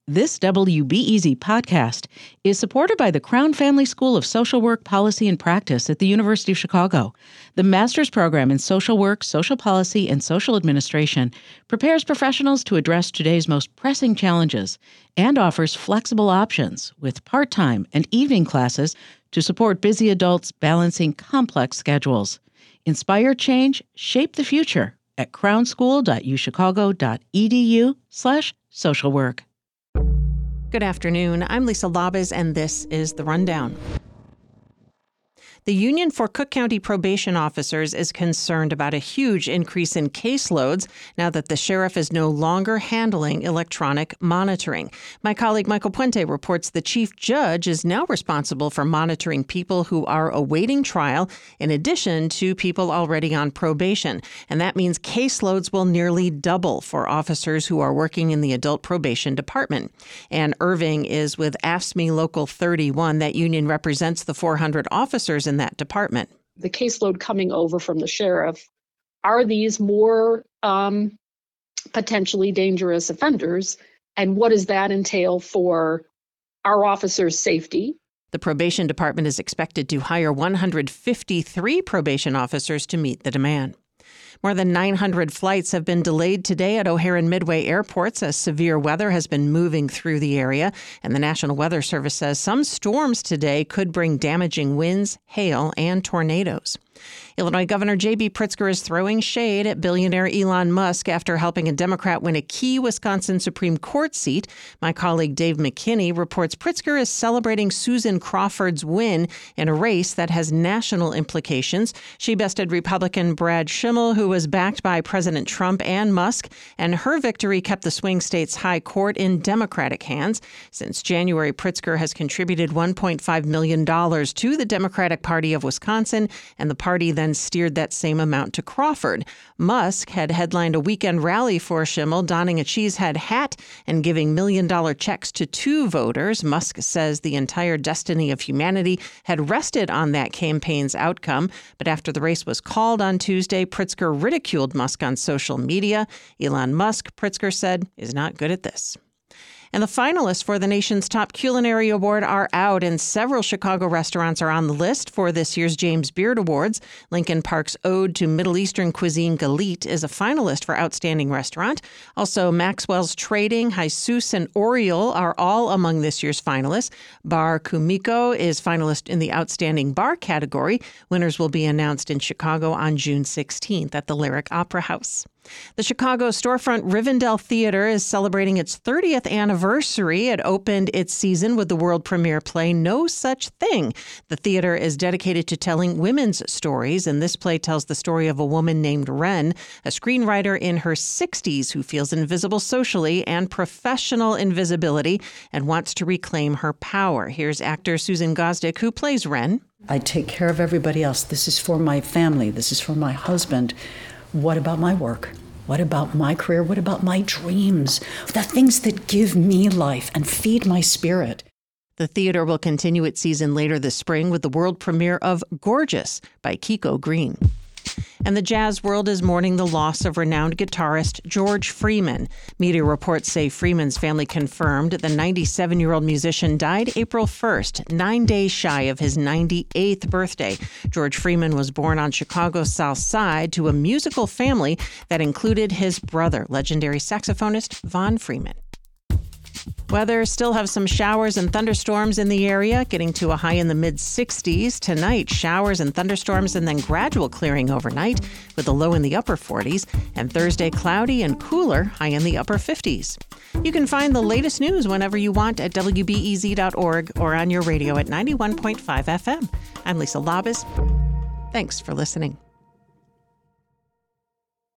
This WBEZ podcast is supported by the Crown Family School of Social Work, Policy, and Practice at the University of Chicago. The master's program in social work, social policy, and social administration prepares professionals to address today's most pressing challenges and offers flexible options with part-time and evening classes to support busy adults balancing complex schedules. Inspire change, shape the future at crownschool.uschicago.edu/socialwork. Good afternoon. I'm Lisa Labez, and this is The Rundown. The Union for Cook County Probation Officers is concerned about a huge increase in caseloads now that the sheriff is no longer handling electronic monitoring. My colleague Michael Puente reports the chief judge is now responsible for monitoring people who are awaiting trial, in addition to people already on probation. And that means caseloads will nearly double for officers who are working in the adult probation department. Ann Irving is with AFSCME Local 31. That union represents the 400 officers in that department. The caseload coming over from the sheriff, are these more potentially dangerous offenders? And what does that entail for our officers' safety? The probation department is expected to hire 153 probation officers to meet the demand. More than 900 flights have been delayed today at O'Hare and Midway airports as severe weather has been moving through the area. And the National Weather Service says some storms today could bring damaging winds, hail, and tornadoes. Illinois Governor J.B. Pritzker is throwing shade at billionaire Elon Musk after helping a Democrat win a key Wisconsin Supreme Court seat. My colleague Dave McKinney reports Pritzker is celebrating Susan Crawford's win in a race that has national implications. She bested Republican Brad Schimmel, who was backed by President Trump and Musk, and her victory kept the swing state's high court in Democratic hands. Since January, Pritzker has contributed $1.5 million to the Democratic Party of Wisconsin, and the party then steered that same amount to Crawford. Musk had headlined a weekend rally for Schimmel, donning a cheesehead hat and giving million-dollar checks to two voters. Musk says the entire destiny of humanity had rested on that campaign's outcome. But after the race was called on Tuesday, Pritzker ridiculed Musk on social media. Elon Musk, Pritzker said, is not good at this. And the finalists for the nation's top culinary award are out, and several Chicago restaurants are on the list for this year's James Beard Awards. Lincoln Park's Ode to Middle Eastern Cuisine Galit is a finalist for Outstanding Restaurant. Also, Maxwell's Trading, Jesus, and Oriole are all among this year's finalists. Bar Kumiko is finalist in the Outstanding Bar category. Winners will be announced in Chicago on June 16th at the Lyric Opera House. The Chicago storefront Rivendell Theater is celebrating its 30th anniversary. It opened its season with the world premiere play No Such Thing. The theater is dedicated to telling women's stories, and this play tells the story of a woman named Wren, a screenwriter in her 60s who feels invisible socially and professional invisibility and wants to reclaim her power. Here's actor Susan Gosdick, who plays Wren. I take care of everybody else. This is for my family. This is for my husband. What about my work? What about my career? What about my dreams? The things that give me life and feed my spirit. The theater will continue its season later this spring with the world premiere of Gorgeous by Kiko Green. And the jazz world is mourning the loss of renowned guitarist George Freeman. Media reports say Freeman's family confirmed the 97-year-old musician died April 1st, 9 days shy of his 98th birthday. George Freeman was born on Chicago's South Side to a musical family that included his brother, legendary saxophonist Von Freeman. Weather, still have some showers and thunderstorms in the area, getting to a high in the mid-60s. Tonight, showers and thunderstorms and then gradual clearing overnight with a low in the upper 40s. And Thursday, cloudy and cooler, high in the upper 50s. You can find the latest news whenever you want at WBEZ.org or on your radio at 91.5 FM. I'm Lisa Labez. Thanks for listening.